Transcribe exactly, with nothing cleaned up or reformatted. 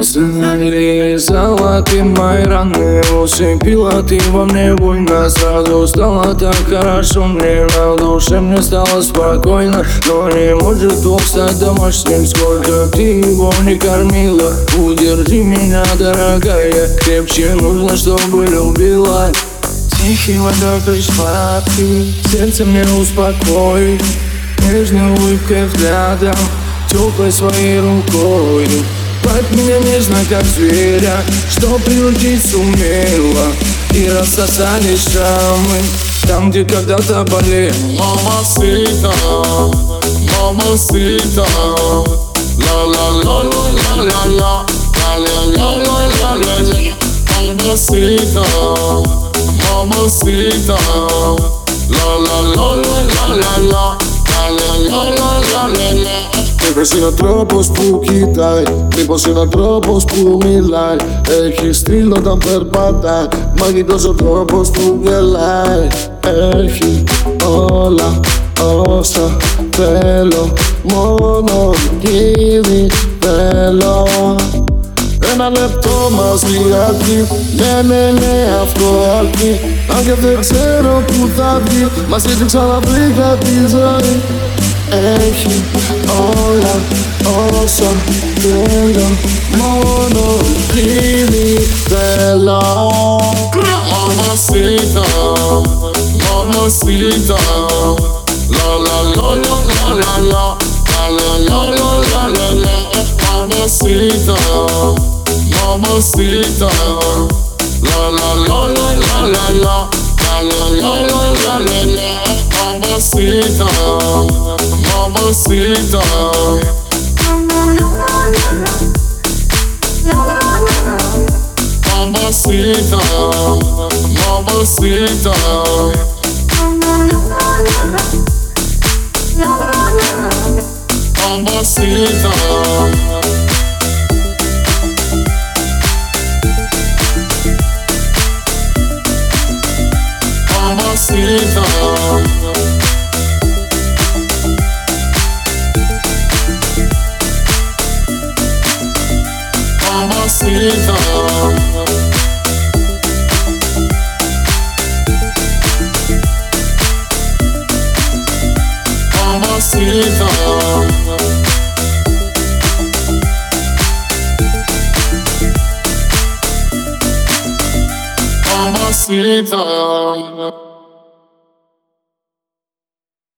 Знали золотые мои раны, усыпила ты во мне больно. Сразу стало так хорошо мне, на душе мне стало спокойно. Но не может Бог стать домашним, сколько ты его не кормила. Удержи меня, дорогая, крепче нужно, чтобы любила. Тихий водопад сладкий, сердце мне успокоит, нежной улыбкой взглядом, теплой своей рукой. Пать меня нежно, как зверя, что приручить сумела. И рассосались шрамы там, где когда-то болели. Mamacita, mamacita, la la la la la la la, la la la la la la la. Mamacita, mamacita, la la la la la la la, la la la la la la. Persino troppo spooky dai, mi persino troppo spumilai. E chi strillo dan per patai, ma chi doso troppo spughelai. E chi ola, osa, pelo, mono, kiwi, pelo. Ένα λεπτό μας λιγάκι, ναι ναι ναι αυτό αρκεί. Αν και δεν ξέρω που θα βγει, μας έχει ξαναβρήκα τη ζωή. Έχει όλα όσα θέλω, μόνο κλείνει θέλω. Mamacita, mamacita, la la la la la la la, la la la la la la. Mamacita, mamacita, la la la la la la la, la la la la la la. Mamacita, mamacita. Mamacita, mamacita. Mamacita. Mamacita. Mamacita. Mamacita. Mamacita.